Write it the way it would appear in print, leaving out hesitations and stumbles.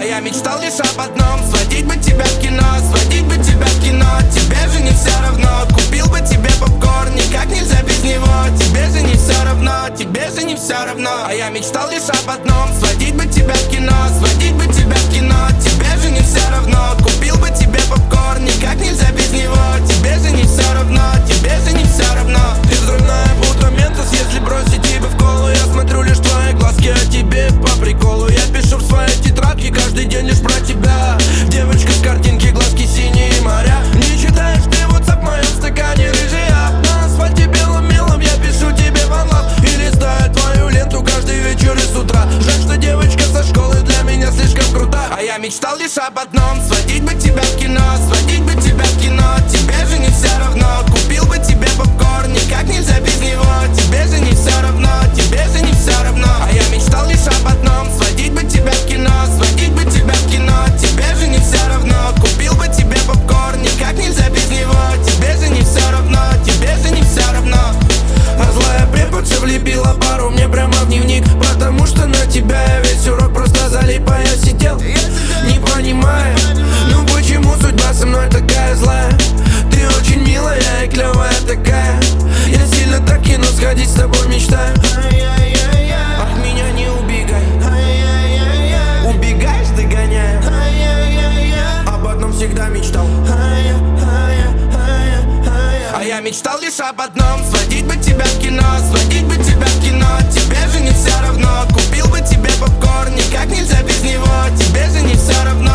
А я мечтал лишь об одном: сводить бы тебя в кино, сводить бы тебя в кино. Тебе же не все равно, купил бы тебе попкорн, никак нельзя без него. Тебе же не все равно, тебе же не все равно. А я мечтал лишь об одном: сводить бы тебя в кино, сводить бы тебя в кино. Тебе же не все равно, купил бы тебе попкорн, никак нельзя без него. Тебе же не все равно, тебе же не все равно. Ты взрывная будто Ментос, если бросить тебя в колу. Я смотрю лишь твои глазки, а тебе по приколу. Я пишу в своей тетрадке каждый день лишь про тебя. Девочка с картинки, глазки синие моря. Не читаешь ты WhatsApp в моем стакане рыжия. На асфальте белым мелом я пишу тебе one love. И листаю твою ленту каждый вечер и с утра. Жаль, что девочка со школы для меня слишком крута. А я мечтал лишь об одном: сводить бы тебя в кино, сводить бы тебя в кино. Тебе же не все равно, купил бы тебе попкорн, никак нельзя без него. Тебе же не все равно, тебе же не все равно. А я мечтал лишь об одном: сводить бы тебя в кино, сводить бы тебя в кино. Тебе же не все равно, купил бы тебе попкорн, никак нельзя без него. Тебе же не все равно, тебе же не все равно. А злая преподша влепила пару мне прямо в дневник, потому что на тебя я весь урок просто залип. А я сидел, не понимая, ну почему судьба со мной такая злая. Ты очень милая и клевая такая. Я сильно так кино сходить с тобой мечтаю. От меня не убегай, убегаешь, догоняю. Об одном всегда мечтал. А я мечтал лишь об одном: сводить бы тебя в кино, сводить бы тебя в кино. Тебе же не все равно, купил бы тебе попкорн, никак нельзя без него. Тебе же не все равно,